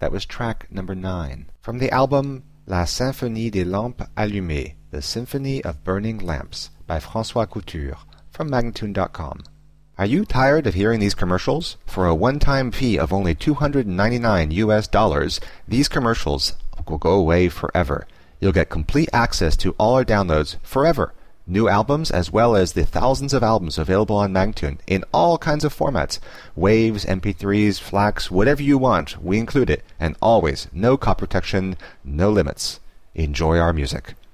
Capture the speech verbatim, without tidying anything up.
That was track number nine. From the album La Symphonie des Lampes Allumées, The Symphony of Burning Lamps, by François Couture, from Magnatune dot com. Are you tired of hearing these commercials? For a one-time fee of only two hundred ninety-nine U S dollars, these commercials will go away forever. You'll get complete access to all our downloads forever. New albums as well as the thousands of albums available on Magnatune in all kinds of formats. Waves, M P threes, FLACs, whatever you want, we include it. And always, no copy protection, no limits. Enjoy our music.